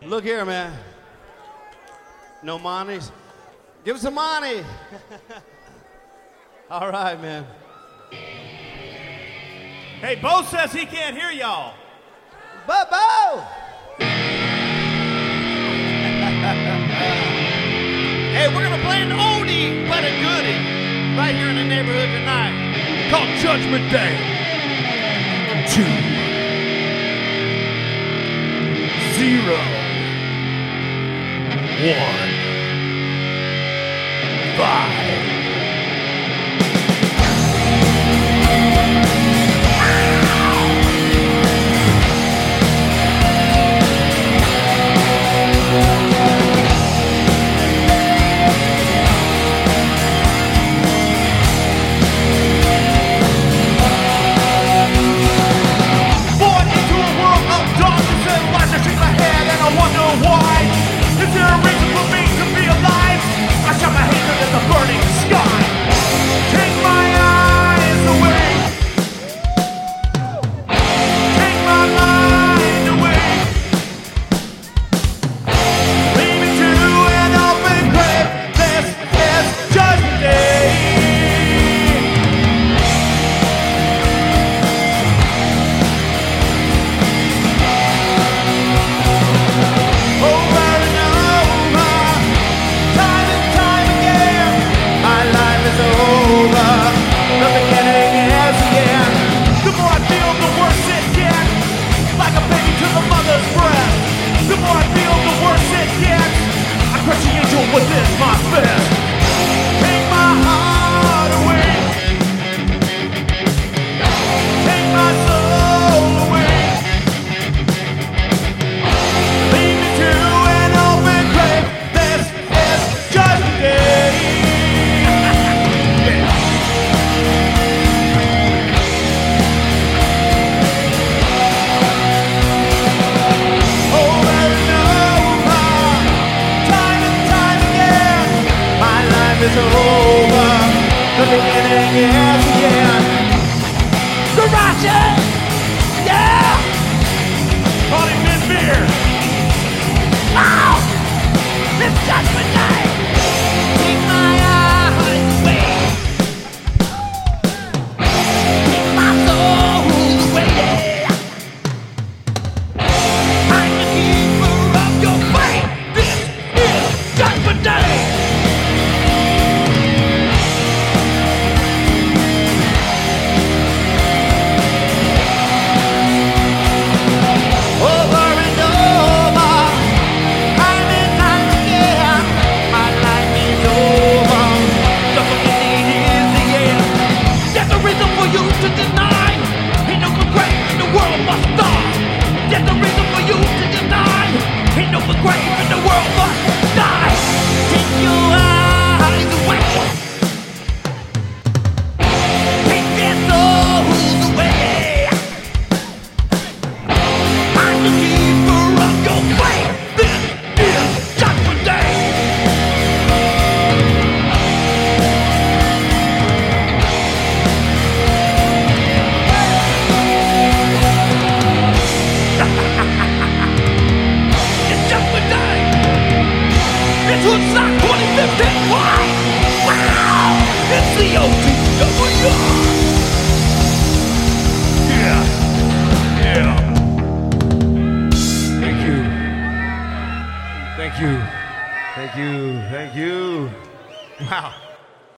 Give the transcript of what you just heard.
Look here, man. No monies? Give us some money. All right, man. Hey, Bo says he can't hear y'all. Bo! Hey, we're gonna play an oldie but a goodie right here in the neighborhood tonight called Judgment Day. 2 0 1 5 Thank you. Wow.